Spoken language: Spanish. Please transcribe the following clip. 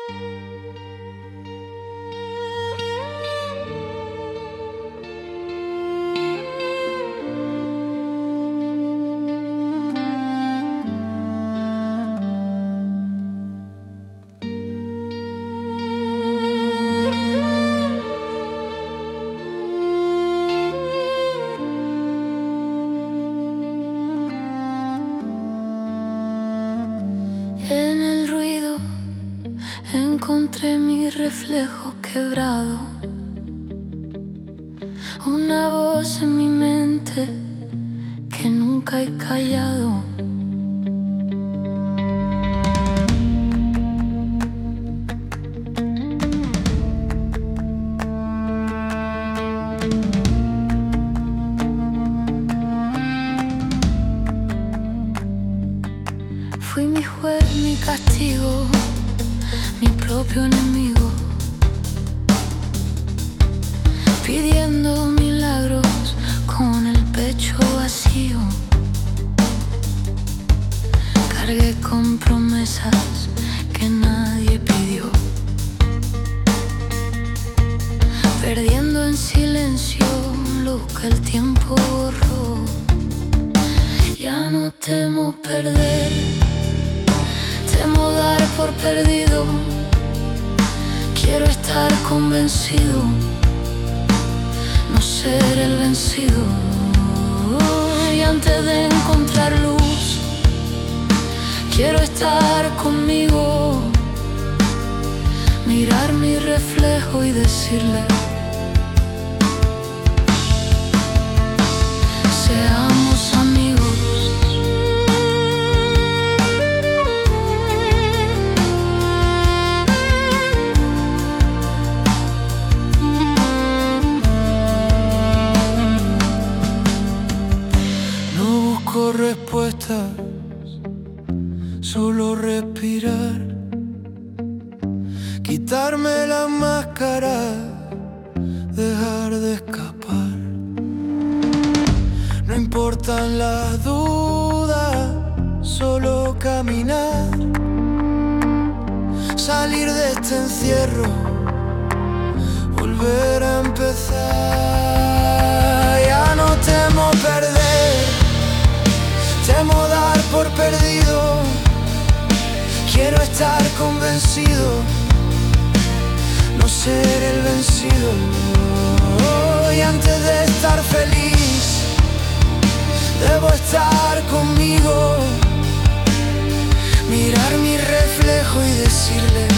En el ruido encontré mi reflejo quebrado, una voz en mi mente que nunca he callado. Fui mi juez, mi castigo, mi propio enemigo, pidiendo milagros con el pecho vacío. Cargué con promesas que nadie pidió, perdiendo en silencio lo que el tiempo borró. Ya no temo perder, temo dar por perdido. Quiero estar convencido, no ser el vencido. Y antes de encontrar luz, quiero estar conmigo, mirar mi reflejo y decirle: seamos amigos. Respuestas, solo respirar, quitarme la máscara, dejar de escapar. No importan las dudas, solo caminar, salir de este encierro, volver a empezar. Ya no temo perder, temo dar por perdido. Quiero estar convencido, no ser el vencido. Y antes de estar feliz, debo estar conmigo, mirar mi reflejo y decirle: